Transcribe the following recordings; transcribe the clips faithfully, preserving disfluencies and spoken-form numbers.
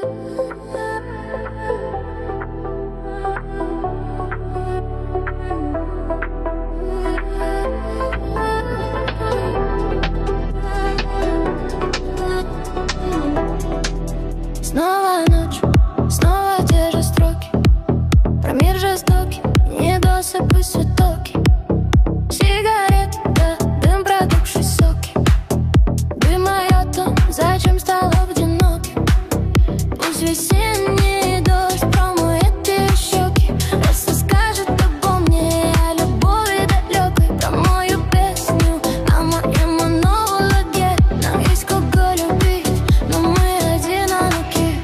Снова ночь, снова те же строки про мир жестокий, недосыпы светоки. Сигареты, да, дым продувший соки. Дым о том, зачем стал одиноким. Пусть весенний дождь промоет ее щеки, расскажет обо мне, о любови далекой, про мою песню, о моем монологе. Нам есть кого любить, но мы одиноки.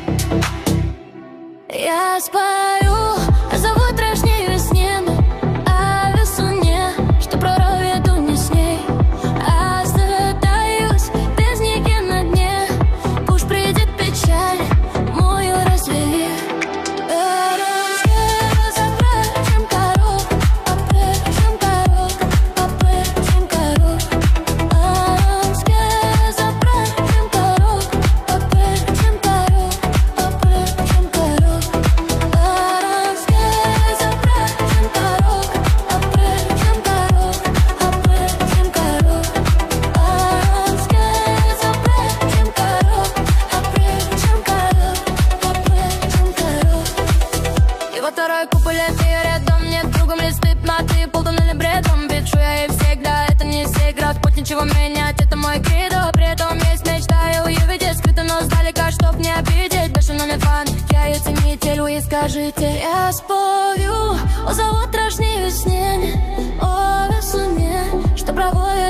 Я спою о завтрашней весне, о весне, что прорвет не с ней. Остаюсь без ники на дне, пусть придет печаль, мою развеет. Запрячем коров, опрячем коров, опрячем коров. Аранске запрячем коров, опрячем коров, опрячем коров. Аранске запрячем коров, опрячем коров, опрячем коров. Аранске запрячем коров, опрячем коров, опрячем коров. И во второй куполе ты рядом, нет другом ли стыдно, ты полтоннели бредом. Пишу я и всегда, это не секрет, путь ничего менять, это мой кредо. При этом есть мечта, я увидеть скрыто, но сдалека, чтоб не обидеть. Бешеный фан, я ее ценитель, вы скажите. Я спою о завтрашней весне, о весне, что проводит